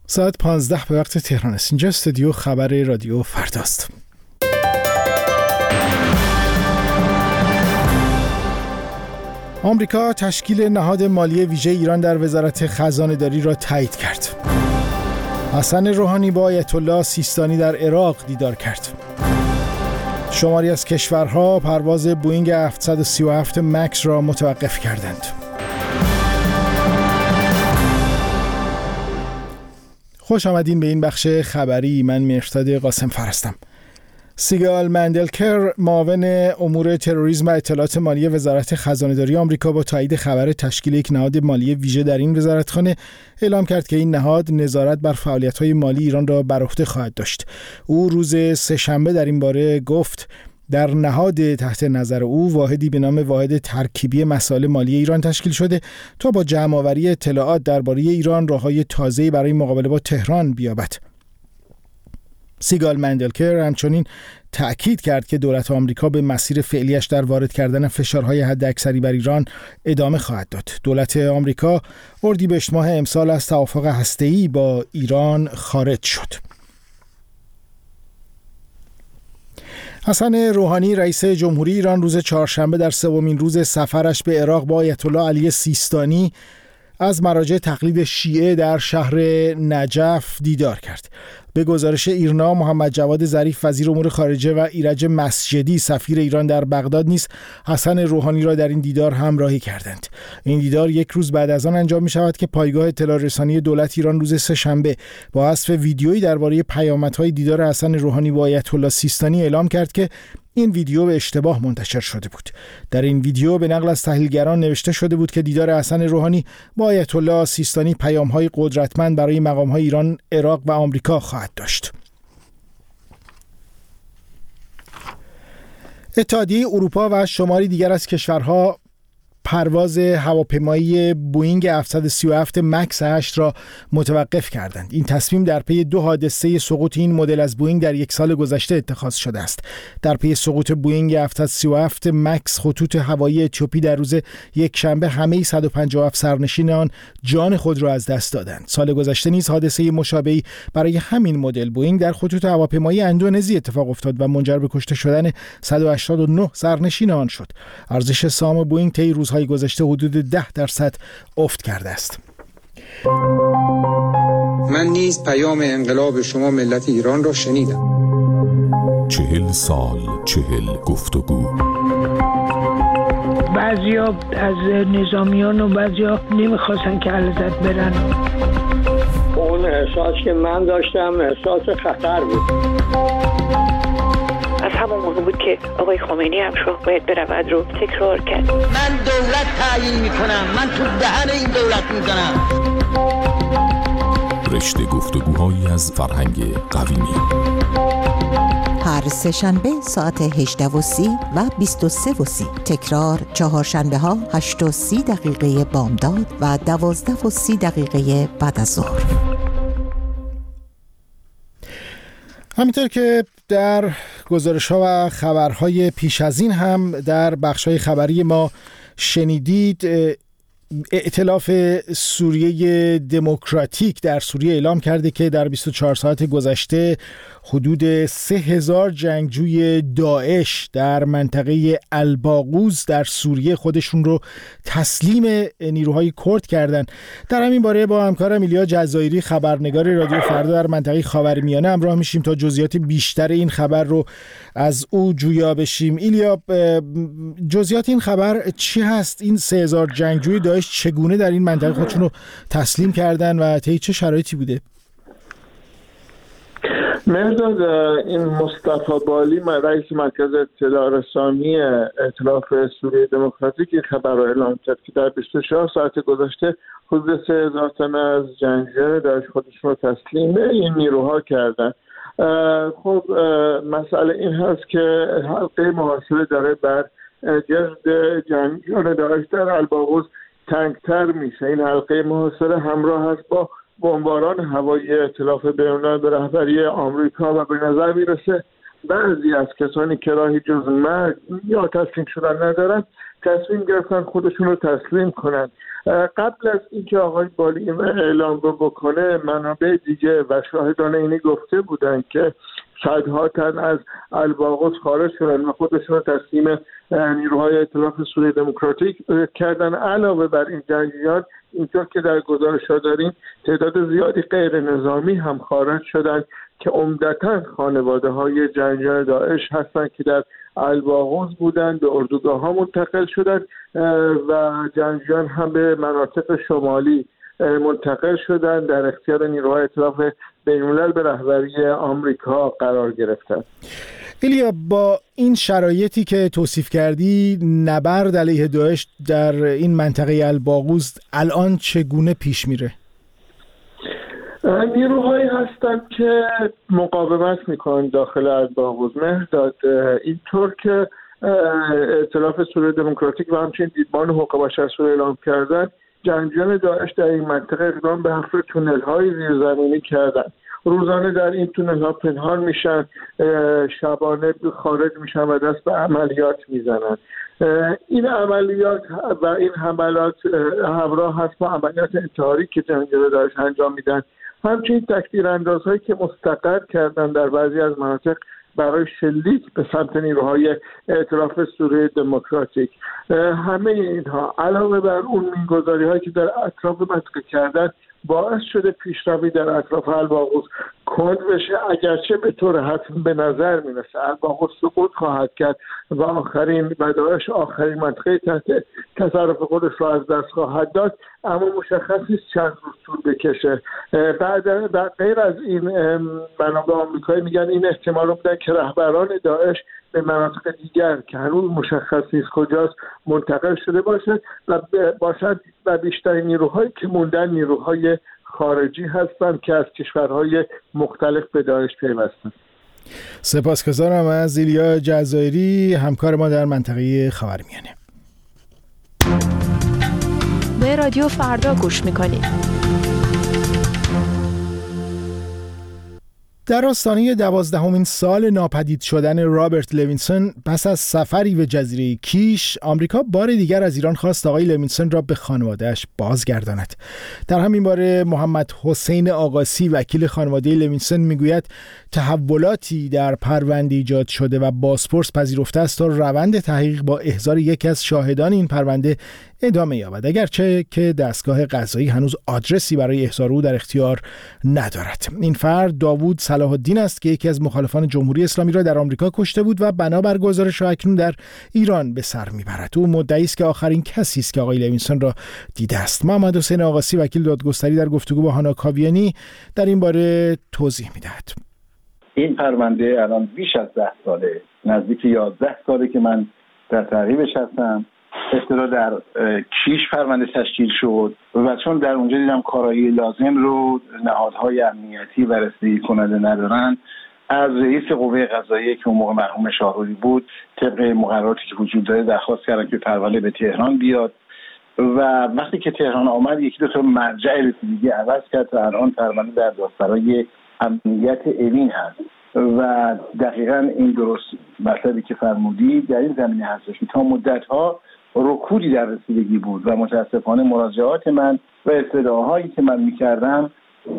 ساعت 15 به وقت تهران است. اینجا استودیو خبر رادیو فرداست. آمریکا تشکیل نهاد مالی ویژه ایران در وزارت خزانه‌داری را تایید کرد. حسن روحانی با آیت الله سیستانی در عراق دیدار کرد. شماری از کشورها پرواز بوئینگ 737 مکس را متوقف کردند. خوش آمدین به این بخش خبری. من مهرداد قاسم‌فر هستم. سیگال مندلکر، معاون امور تروریسم و اطلاعات مالی وزارت خزانه‌داری آمریکا، با تایید خبر تشکیل یک نهاد مالی ویژه در این وزارتخانه اعلام کرد که این نهاد نظارت بر فعالیت‌های مالی ایران را بر عهده خواهد داشت. او روز سه‌شنبه در این باره گفت در نهاد تحت نظر او واحدی به نام واحد ترکیبی مسائل مالی ایران تشکیل شده تا با جمع‌آوری اطلاعات درباره ایران راه‌های تازه‌ای برای مقابله با تهران بیابد. سیگال مندلکر همچنین تأکید کرد که دولت آمریکا به مسیر فعلیش در وارد کردن فشارهای حداکثری بر ایران ادامه خواهد داد. دولت آمریکا اردیبهشت ماه امسال از توافق هسته‌ای با ایران خارج شد. حسن روحانی، رئیس جمهوری ایران، روز چهارشنبه در سومین روز سفرش به عراق با آیت الله علی سیستانی از مراجع تقلید شیعه در شهر نجف دیدار کرد. به گزارش ایرنا، محمد جواد ظریف وزیر امور خارجه و ایرج مسجدی سفیر ایران در بغداد نیز حسن روحانی را در این دیدار همراهی کردند. این دیدار یک روز بعد از آن انجام می شود که پایگاه اطلاع رسانی دولت ایران روز سه‌شنبه با حذف ویدیویی درباره پیامدهای دیدار حسن روحانی با آیت الله سیستانی اعلام کرد که این ویدیو به اشتباه منتشر شده بود. در این ویدیو به نقل از تحلیلگران نوشته شده بود که دیدار حسن روحانی با آیت الله سیستانی پیام‌های قدرتمند برای مقام‌های ایران، عراق و آمریکا خواهد داشت. اتحادیه اروپا و شماری دیگر از کشورها پرواز هواپیمایی بوئینگ 737 مکس 8 را متوقف کردند. این تصمیم در پی 2 حادثه سقوط این مدل از بوئینگ در یک سال گذشته اتخاذ شده است. در پی سقوط بوئینگ 737 مکس، خطوط هوایی اتیوپی در روز یکشنبه همه 157 سرنشین آن جان خود را از دست دادند. سال گذشته نیز حادثه مشابهی برای همین مدل بوئینگ در خطوط هواپیمایی اندونزی اتفاق افتاد و منجر به کشته شدن 189 سرنشین آن شد. ارزش سهام بوئینگ طی روزهای گذشته حدود 10% افت کرده است. من نیز پیام انقلاب شما ملت ایران را شنیدم. 40 سال 40 گفتگو. بعضیا از نظامیان و بعضیا نمیخواستن که علیزاده برن. اون احساس که من داشتم احساس خطر بود. از همون موقع بود که آقای خمینی هم شو باید برود رو تکرار کرد. من دولت تعیین میکنم، من تو دهن این دولت میزنم. رشته گفتگوهایی از فرهنگ قویمی. هر سه‌شنبه ساعت 18:30 و 23:30. تکرار چهارشنبه ها 8:30 بامداد و 12:30 بعد از ظهر. همینطور که در گزارش‌ها و خبرهای پیش از این هم در بخش‌های خبری ما شنیدید، ائتلاف سوریه دموکراتیک در سوریه اعلام کرده که در 24 ساعت گذشته حدود 3000 جنگجوی داعش در منطقه الباقوز در سوریه خودشون رو تسلیم نیروهای کرد کردند. در همین باره با همکارم ایلیا جزایری، خبرنگار رادیو فردا در منطقه خاورمیانه، همراه میشیم تا جزئیات بیشتر این خبر رو از او جویا بشیم. ایلیا، جزئیات این خبر چی هست؟ این 3000 جنگجوی داعش چگونه در این منطقه خودشون رو تسلیم کردن و طی چه شرایطی بوده؟ مرداد، این مصطفی بالی، رئیس مرکز اطلاع رسانی ائتلاف سوریه دموکراتیک، خبر را اعلام کرد که در 24 ساعت گذشته حدود 3000 تن از جنگجویان داعش خودشون رو تسلیم این نیروها کردن. خب مسئله این هست که حلقه محاصره داره بر جسد جنگجویان داعش در الباقوز تنگتر میشه. این حلقه محاصره همراه هست با بمباران هوایی ائتلاف بین‌المللی به رهبری آمریکا و به نظر میرسه بعضی از کسانی که راهی جز مرگ یا تسلیم شدن ندارن تصمیم گرفتن خودشون رو تسلیم کنن. قبل از اینکه آقای بالی اعلام رو بکنه، منابع دیگه و شاهدان اینی گفته بودن که صدها تن از الباقوس خارج شدن و خودشون رو تسلیم نیروهای ائتلاف سوریه دموکراتیک کردن. علاوه بر این جنگیان، اینطور که در گزارش‌ها داریم، تعداد زیادی غیر نظامی هم خارج شدن که عمدتاً خانواده‌های جنگیان داعش هستند که در الباقوس بودند، به اردوگاه‌ها منتقل شدند و جنگیان هم به مناطق شمالی منتقل شدند، در اختیار نیروهای ائتلاف بین‌الملل به رهبری آمریکا قرار گرفتند. ایلیا، با این شرایطی که توصیف کردی، نبرد علیه داعش در این منطقه الباقوس الان چگونه پیش میره؟ نیروهایی هستند که مقاومت میکنن داخل الباقوس. مهرداد، اینطور که ائتلاف سوریه دموکراتیک و همچنین دیدبان حقوق بشر سوریه اعلام کردن، جنگجویان داعش در این منطقه اقدام به حفر تونل‌های زیرزمینی کردن. روزانه در این تونل‌ها پنهان میشن، شبانه خارج میشن و دست به عملیات میزنن. این عملیات و این حملات همراه هست با عملیات انتحاری که جنگجویان داعش انجام میدن. همچنین تکدیراندازهایی که مستقر کردن در بعضی از مناطق برای شلیک به سمت نیروهای ائتلاف سوریه دموکراتیک. همه اینها علاوه بر اون مینگذاری‌هایی که در اطراف منطقه کردن، باعث شده پیشروی در اطراف الباقوس کند بشه، اگرچه به طور حتم به نظر میرسه الباقوس سقوط خواهد کرد و داعش آخرین منطقه تحت تصرف خودش را از دست خواهد داد، اما مشخص نیست چند روز طول بکشه. بعد غیر از این، منابع آمریکایی میگن این احتمال رو میدن که رهبران داعش به مناطق دیگر که هنوز مشخص نیست کجاست منتقل شده باشد و بیشتر نیروهایی که موندن نیروهای خارجی هستند که از کشورهای مختلف به داعش پیوستند. سپاسگزارم از ایلیا جزایری، همکار ما در منطقه خاورمیانه. به رادیو فردا گوش میکنید. در آستانه 12مین سال ناپدید شدن رابرت لوینسون پس از سفری به جزیره کیش، آمریکا بار دیگر از ایران خواست آقای لوینسون را به خانواده‌اش بازگرداند. در همین باره محمد حسین آقاسی، وکیل خانواده لوینسون، میگوید تحولاتی در پرونده ایجاد شده و بازپرس پذیرفته است تا روند تحقیق با احضار یکی از شاهدان این پرونده ادامه یابد، اگرچه که دستگاه قضایی هنوز آدرسی برای احضار او در اختیار ندارد. این فرد داوود صلاح الدین است که یکی از مخالفان جمهوری اسلامی را در آمریکا کشته بود و بنابر گزارش اکنون در ایران به سر میبرد. او مدعی است که آخرین کسی است که آقای لوینسون را دیده است. محمد حسین آقاسی، وکیل دادگستری، در گفتگو با هانا کاویانی در این باره توضیح میدهد. این پرونده الان بیش از 10 ساله، نزدیک 11 ساله که من در تعقیبش هستم. ابتدا در کیش پرونده تشکیل شد و چون در اونجا دیدم کارایی لازم رو نهادهای امنیتی و رسیدگی کننده ندارن، از رئیس قوه قضاییه که اون موقع مرحوم شاهروری بود طبق مقرراتی که وجود داره درخواست کردن که پرونده به تهران بیاد و وقتی که تهران آمد یکی دو تا مرجع رسیدگی عوض کرد و الان پرونده در دادسرای امنیت اوین هست و دقیقاً این درست مطلبی که فرمودی در این زمینه هستش که تا مدت‌ها رکودی در رسیدگی بود و متاسفانه مراجعات من و استدعاهایی که من می‌کردم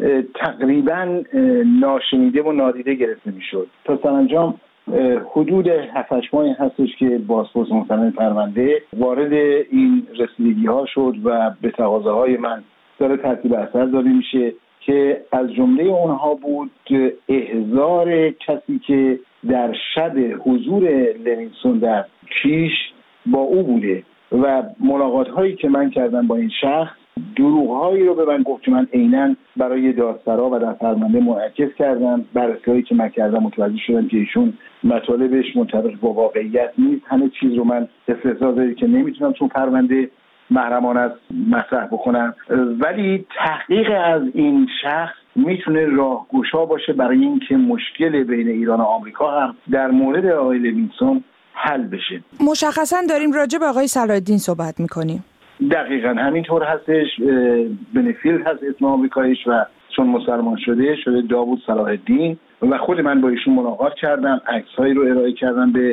تقریباً ناشنیده و نادیده گرفته می‌شد. تا سرانجام حدود 7-8 ماهی هستش که بازپرس محترم پرونده وارد این رسیدگی‌ها شد و به تقاضاهای من داره ترتیب اثر داده میشه که از جمله اونها بود احضار کسی که در شب حضور لوینسون در کیش با او بوده و ملاقات هایی که من کردم با این شخص دروغ هایی رو به من گفت که من عیناً برای دادسرا و در پرونده منعکس کردم. بررسی هایی که من کردم متوجه شدم که ایشون مطالبش منطبق با واقعیت نیست. همه چیز رو من استحضار دارم که نمیتونم چون پرونده محرمانه است مطرح بکنم، ولی تحقیق از این شخص میتونه راهگشا باشه برای اینکه مشکل بین ایران و آمریکا هم در مورد آقای لوینسون حل بشه. مشخصا داریم راجع به آقای صلاح الدین صحبت میکنیم. دقیقاً همینطور هستش. بنفیلد هست اسم آمریکاییش و چون مسلمان شده داوود صلاح الدین و خود من با ایشون ملاقات کردم، عکس‌هایی رو ارائه کردم به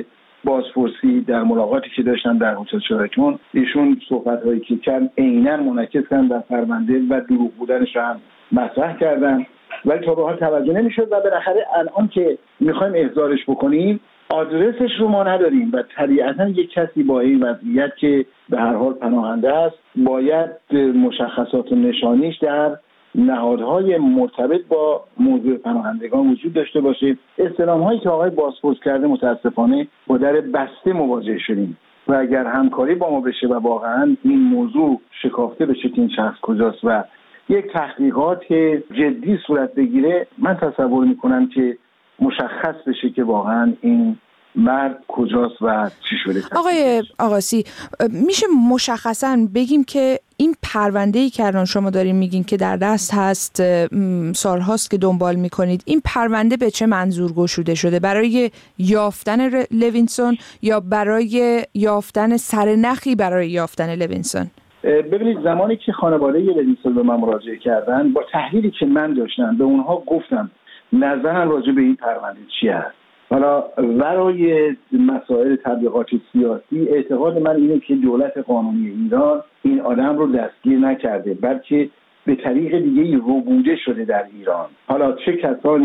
بازپرسی در ملاقاتی که داشتن در هتل شرایطون، ایشون صحبت‌هایی که کرد عیناً منعکس کردن در پرونده و دروغ بودنش هم مطرح کردن، ولی تا به حال توجه نمی‌شد و بالاخره الان که می‌خوایم احضارش بکنیم آدرسش رو ما نداریم و طبیعتاً یک کسی با این وضعیت که به هر حال پناهنده است باید مشخصات و نشانیش در نهادهای مرتبط با موضوع پناهندگان وجود داشته باشه. استلام‌هایی که آقای بازپرس کرده متاسفانه با در بسته مواجه شدیم و اگر همکاری با ما بشه و واقعاً این موضوع شکافته بشه که این شخص کجاست و یک تحقیقات جدی صورت بگیره، من تصور می‌کنم که مشخص بشه که واقعاً این مرد کجاست و چی شده. آقای آقاسی، میشه مشخصاً بگیم که این پرونده‌ای که الان شما دارین میگین که در دست هست، سالهاست که دنبال میکنید، این پرونده به چه منظور گشوده شده؟ برای یافتن لوینسون یا برای یافتن سرنخی برای یافتن لوینسون؟ ببینید زمانی که خانواده لوینسون به من مراجعه کردن، با تحلیلی که من داشتم به اونها گفتم نظرم راجع به این پرونده چی است. حالا برای مسائل تبلیغات سیاسی اعتقاد من اینه که دولت قانونی ایران این آدم رو دستگیر نکرده، بلکه به طریق دیگه ربوده شده در ایران. حالا چه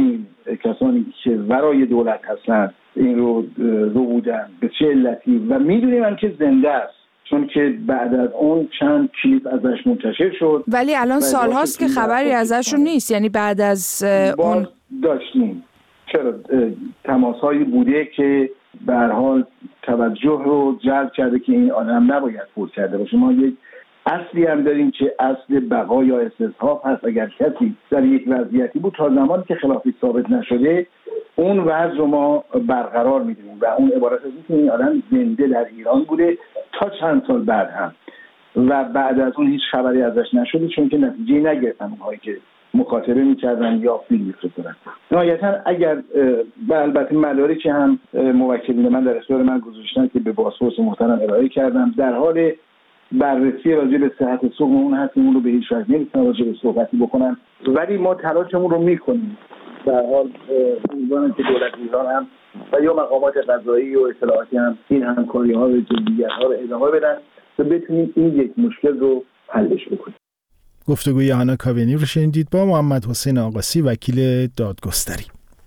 کسانی که برای دولت هستن این رو ربودن، به چه علتی، و میدونیم هم که زنده است، چون که بعد از اون چند کلیپ ازش منتشر شد. ولی الان سالهاست که خبری ازشون نیست. یعنی بعد از اون داشتیم چرا تماس‌هایی بوده که به هر حال توجه رو جلب کرده که این آدم نباید فوت کرده باشه. ما یک اصلی هم داریم که اصل بقا یا استصحاب هست. اگر کسی در یک وضعیتی بود تا زمانی که خلافی ثابت نشده اون وضع رو ما برقرار می‌دونیم و اون عبارت از اینکه این آدم زنده در ایران بوده تا چند سال بعد هم و بعد از اون هیچ خبری ازش نشده، چون که نتیجه‌ای نگرفتن اونهایی که مکاتبه می‌کردن یا فیلم می‌فرستادن. نهایتاً اگر البته مدارکی هم موکلین من در اختیار من گذاشتن که به بازپرس محترم ارائه کردم، در حال بررسی راجع به صحت سقم اون هستیم، اون رو به هیچ وجه نمی‌تونم راجع به صحبتی بکنم، ولی ما تلاشمون رو می‌کنیم. در حال امیدوارم که دولت ایران هم و یا مقامات قضایی و اطلاعاتی هم این همکاری‌ها و جدیت‌ها رو ادامه بدن تا بتونیم این یک مشکل رو حلش بکنیم. گفتگوی هانا کاوینی رو شنیدید با محمد حسین آقاسی، وکیل دادگستری.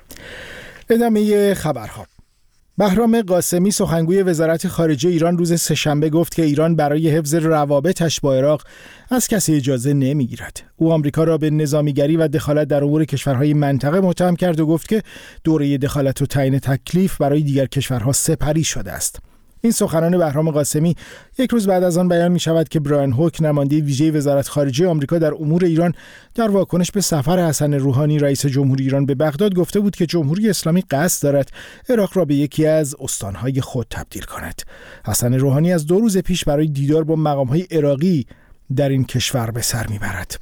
ادامه خبرها. بهرام قاسمی سخنگوی وزارت خارجه ایران روز سه‌شنبه گفت که ایران برای حفظ روابطش با عراق از کسی اجازه نمیگیرد. او آمریکا را به نظامیگری و دخالت در امور کشورهای منطقه متهم کرد و گفت که دوره دخالت و تعیین تکلیف برای دیگر کشورها سپری شده است. این سخنان بهرام قاسمی یک روز بعد از آن بیان می شود که برایان هوک، نماینده ویژه وزارت خارجه آمریکا در امور ایران، در واکنش به سفر حسن روحانی رئیس جمهوری ایران به بغداد گفته بود که جمهوری اسلامی قصد دارد عراق را به یکی از استانهای خود تبدیل کند. حسن روحانی از 2 روز پیش برای دیدار با مقامهای عراقی در این کشور به سر میبرد.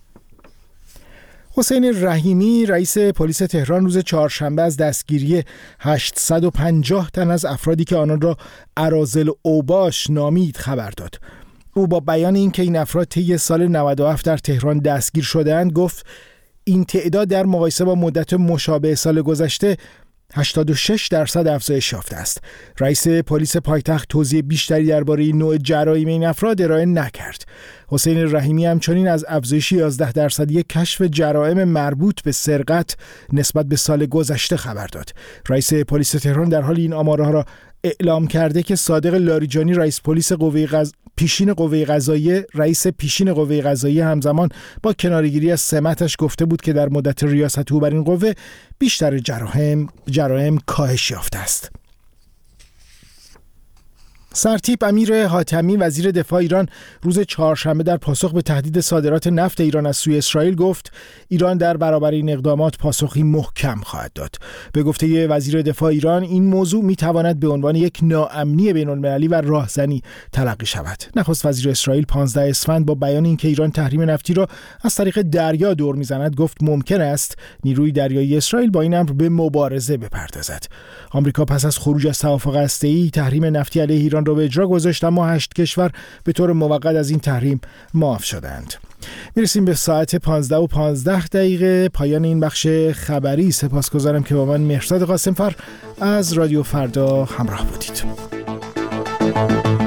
حسین رحیمی رئیس پلیس تهران روز چهارشنبه از دستگیری 850 تن از افرادی که آنان را اراذل اوباش نامید خبر داد. او با بیان اینکه این افراد طی سال 97 در تهران دستگیر شده‌اند گفت این تعداد در مقایسه با مدت مشابه سال گذشته 86% افزایش یافته است. رئیس پلیس پایتخت توضیح بیشتری درباره نوع جرایم این افراد ارائه نکرد. حسین رحیمی همچنین از افزایش 11% کشف جرائم مربوط به سرقت نسبت به سال گذشته خبر داد. رئیس پلیس تهران در حال این آمارها را اعلام کرده که صادق لاریجانی رئیس پلیس رئیس پیشین قوه قضاییه همزمان با کناره‌گیری از سمتش گفته بود که در مدت ریاست او بر این قوه بیشتر جرایم کاهش یافته است. سرتیپ امیر حاتمی وزیر دفاع ایران روز چهارشنبه در پاسخ به تهدید صادرات نفت ایران از سوی اسرائیل گفت ایران در برابر این اقدامات پاسخی محکم خواهد داد. به گفته وزیر دفاع ایران این موضوع میتواند به عنوان یک ناامنی بین‌المللی و راهزنی تلقی شود. نخست وزیر اسرائیل 15 اسفند با بیان اینکه ایران تحریم نفتی را از طریق دریا دور میزند گفت ممکن است نیروی دریایی اسرائیل با این امر به مبارزه بپردازد. آمریکا پس از خروج از توافق هسته‌ای تحریم نفتی علیه ایران ایران را به اجرا گذاشت، اما 8 کشور به طور موقت از این تحریم معاف شدند. میرسیم به ساعت 15:15 پایان این بخش خبری. سپاسگزارم که با من مهرزاد قاسمفر از رادیو فردا همراه بودید.